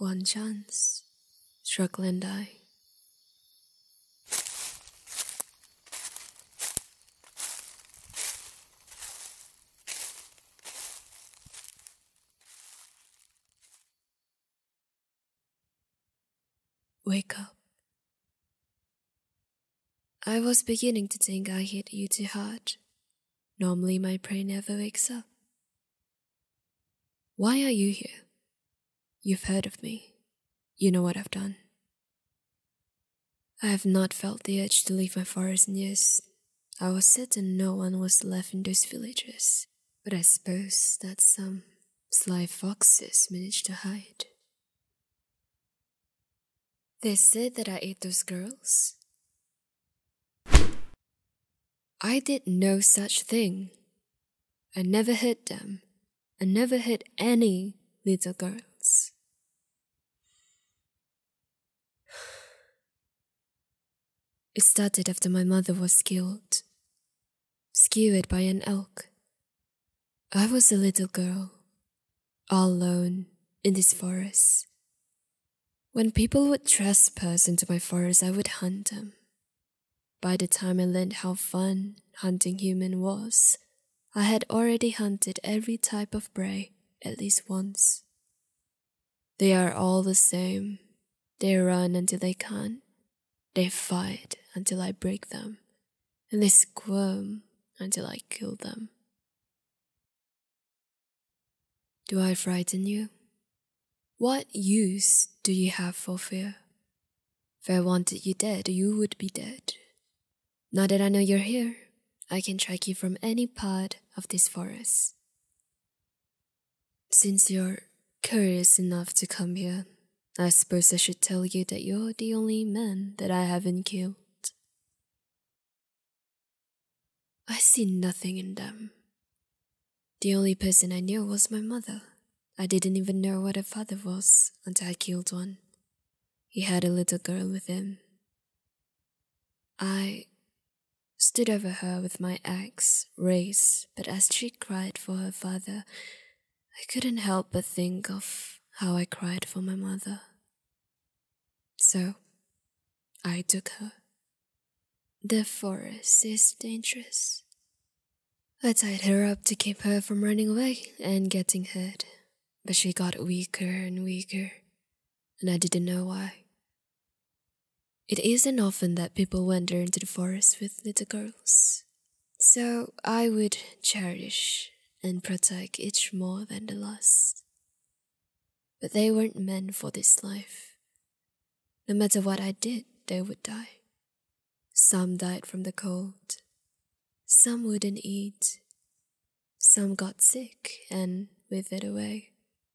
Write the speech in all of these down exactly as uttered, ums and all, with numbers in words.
One chance, struggling die. Wake up. I was beginning to think I hit you too hard. Normally my brain never wakes up. Why are you here? You've heard of me. You know what I've done. I have not felt the urge to leave my forest in years. I was certain no one was left in those villages, but I suppose that some sly foxes managed to hide. They said that I ate those girls. I did no such thing. I never hit them. I never hit any little girls. It started after my mother was killed, skewered by an elk. I was a little girl, all alone in this forest. When people would trespass into my forest, I would hunt them. By the time I learned how fun hunting human was, I had already hunted every type of prey at least once. They are all the same. They run until they can't. They fight until I break them. And they squirm until I kill them. Do I frighten you? What use do you have for fear? If I wanted you dead, you would be dead. Now that I know you're here, I can track you from any part of this forest. Since you're curious enough to come here, I suppose I should tell you that you're the only man that I haven't killed. I see nothing in them. The only person I knew was my mother. I didn't even know what her father was until I killed one. He had a little girl with him. I stood over her with my axe raised, but as she cried for her father, I couldn't help but think of how I cried for my mother. So, I took her. The forest is dangerous. I tied her up to keep her from running away and getting hurt, but she got weaker and weaker, and I didn't know why. It isn't often that people wander into the forest with little girls, so I would cherish and protect each more than the last. But they weren't meant for this life. No matter what I did, they would die. Some died from the cold. Some wouldn't eat. Some got sick and withered away.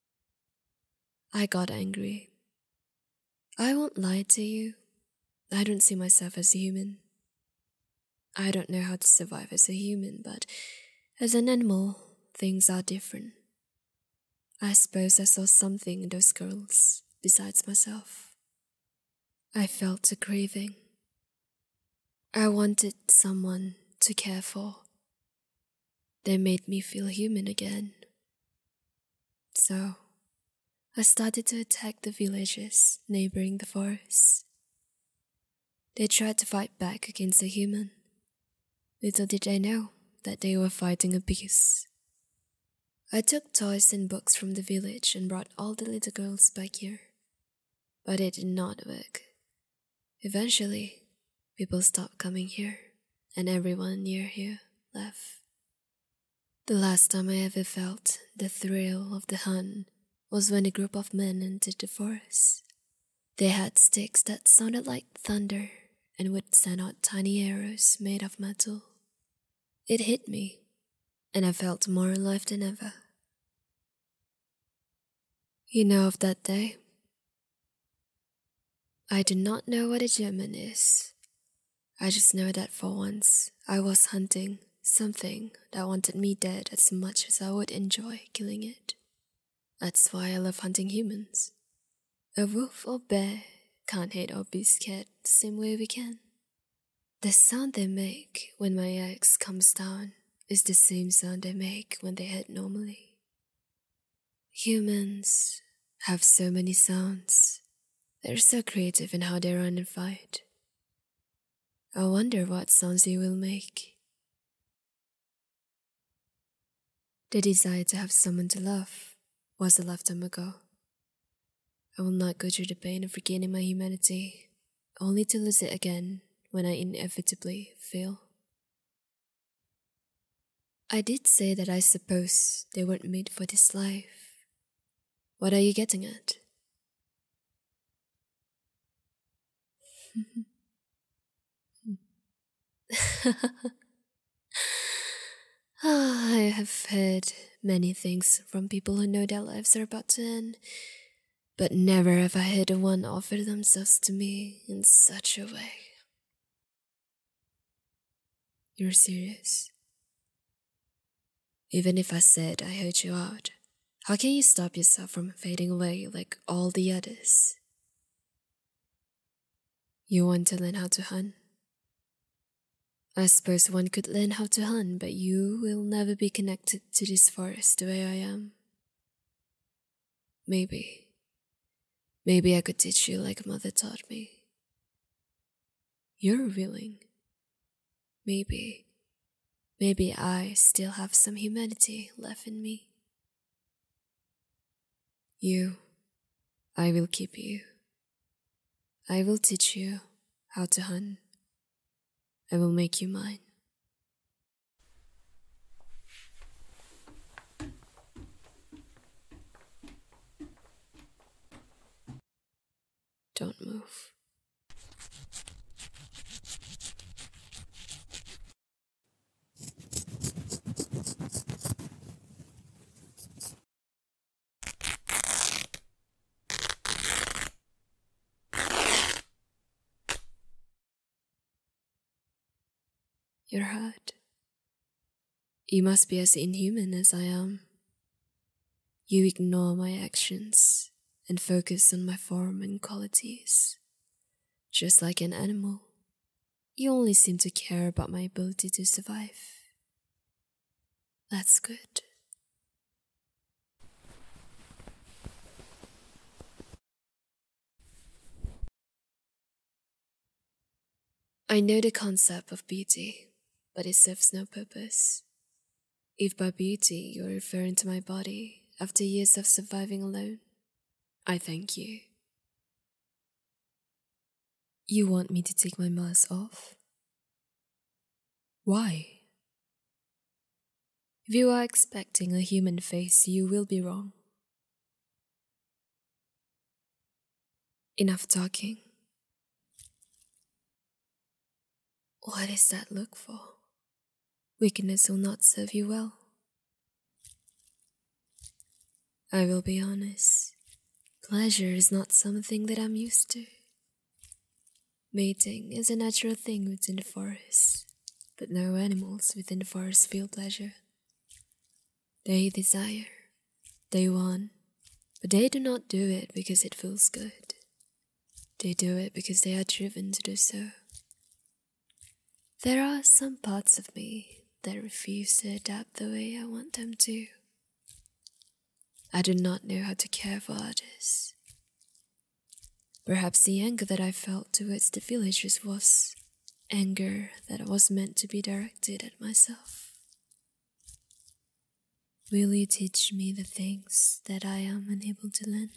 I got angry. I won't lie to you. I don't see myself as a human. I don't know how to survive as a human, but as an animal, things are different. I suppose I saw something in those girls besides myself. I felt a craving. I wanted someone to care for. They made me feel human again. So, I started to attack the villages neighboring the forest. They tried to fight back against a human. Little did they know that they were fighting a beast. I took toys and books from the village and brought all the little girls back here. But it did not work. Eventually, people stopped coming here, and everyone near here left. The last time I ever felt the thrill of the hunt was when a group of men entered the forest. They had sticks that sounded like thunder and would send out tiny arrows made of metal. It hit me, and I felt more alive than ever. You know of that day? I do not know what a German is. I just know that for once, I was hunting something that wanted me dead as much as I would enjoy killing it. That's why I love hunting humans. A wolf or bear can't hate or be scared the same way we can. The sound they make when my axe comes down is the same sound they make when they hit normally. Humans have so many sounds. They're so creative in how they run and fight. I wonder what sounds you will make. The desire to have someone to love was a lifetime ago. I will not go through the pain of regaining my humanity, only to lose it again when I inevitably fail. I did say that I suppose they weren't made for this life. What are you getting at? I have heard many things from people who know their lives are about to end, but never have I heard one offer themselves to me in such a way. You're serious? Even if I said I heard you out, how can you stop yourself from fading away like all the others? You want to learn how to hunt? I suppose one could learn how to hunt, but you will never be connected to this forest the way I am. Maybe. Maybe I could teach you like mother taught me. You're willing. Maybe. Maybe I still have some humanity left in me. You. I will keep you. I will teach you how to hunt. I will make you mine. Don't move. You're hurt. You must be as inhuman as I am. You ignore my actions and focus on my form and qualities. Just like an animal, you only seem to care about my ability to survive. That's good. I know the concept of beauty, but it serves no purpose. If by beauty you're referring to my body after years of surviving alone, I thank you. You want me to take my mask off? Why? If you are expecting a human face, you will be wrong. Enough talking. What is that look for? Weakness will not serve you well. I will be honest. Pleasure is not something that I'm used to. Mating is a natural thing within the forest, but no animals within the forest feel pleasure. They desire, they want, but they do not do it because it feels good. They do it because they are driven to do so. There are some parts of me that refuse to adapt the way I want them to. I do not know how to care for others. Perhaps the anger that I felt towards the villagers was anger that was meant to be directed at myself. Will you teach me the things that I am unable to learn?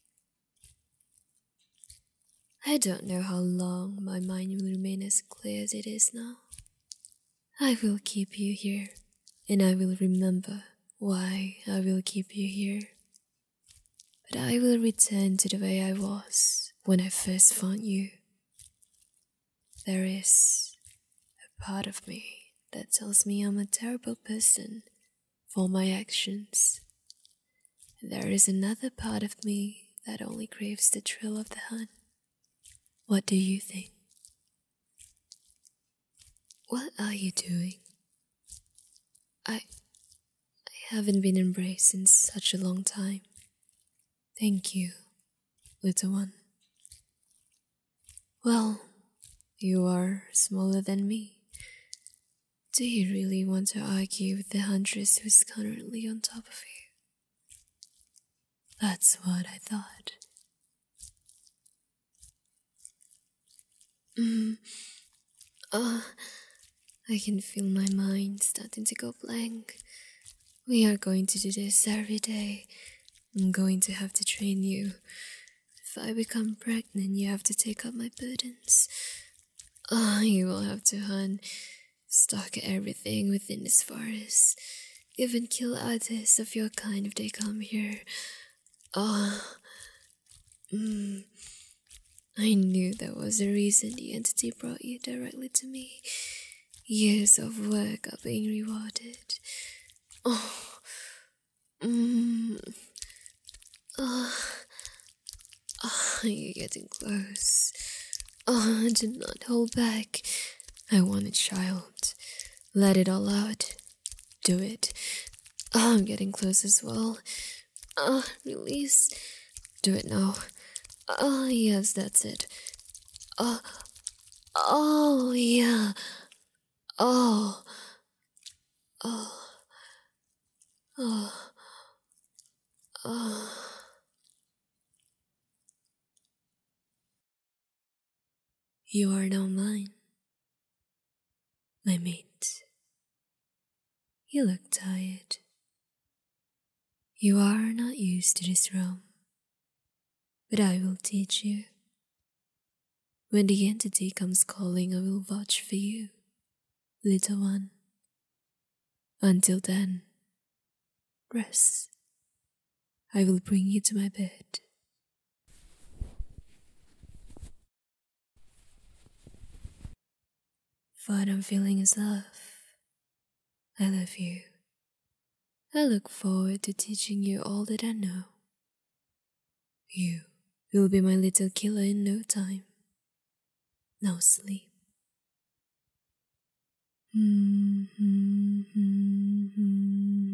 I don't know how long my mind will remain as clear as it is now. I will keep you here, and I will remember why I will keep you here. But I will return to the way I was when I first found you. There is a part of me that tells me I'm a terrible person for my actions. And there is another part of me that only craves the thrill of the hunt. What do you think? What are you doing? I... I haven't been embraced in such a long time. Thank you, little one. Well, you are smaller than me. Do you really want to argue with the huntress who's currently on top of you? That's what I thought. Mm. Oh, I can feel my mind starting to go blank. We are going to do this every day. I'm going to have to train you. If I become pregnant, you have to take up my burdens. Oh, you will have to hunt, stalk everything within this forest. Even kill others of your kind if they come here. Oh, mm, I knew there was a reason the entity brought you directly to me. Years of work are being rewarded. Oh, mm, oh, oh, you're getting close. Oh, do not hold back. I want a child. Let it all out. Do it. Oh, I'm getting close as well. Oh, release. Do it now. Oh, yes, that's it. Oh, oh, yeah. Oh, oh, oh, oh. You are now mine, my mate. You look tired. You are not used to this realm, but I will teach you. When the entity comes calling, I will watch for you, little one. Until then, rest. I will bring you to my bed. What I'm feeling is love. I love you. I look forward to teaching you all that I know. You will be my little killer in no time. Now sleep. Mm-hmm, mm-hmm, mm-hmm.